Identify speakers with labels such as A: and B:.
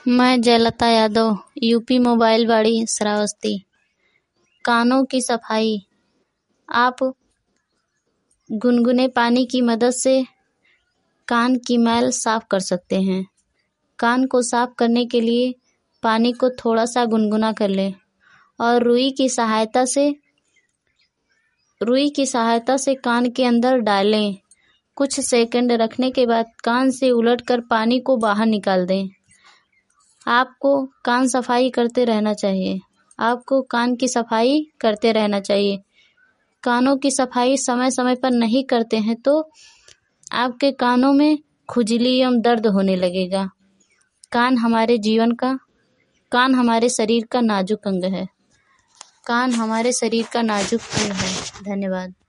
A: मैं जयलता Yadav, UP mobile वाड़ी श्रावस्ती। कानों की सफाई। आप गुनगुने पानी की मदद से कान की मैल साफ कर सकते हैं। कान को साफ करने के लिए पानी को थोड़ा सा गुनगुना कर लें और रुई की सहायता से कान के अंदर डालें। कुछ सेकंड रखने के बाद कान से उलटकर पानी को बाहर निकाल दें। आपको कान सफाई करते रहना चाहिए। कानों की सफाई समय समय पर नहीं करते हैं तो आपके कानों में खुजली एवं दर्द होने लगेगा। कान हमारे शरीर का नाजुक अंग है। धन्यवाद।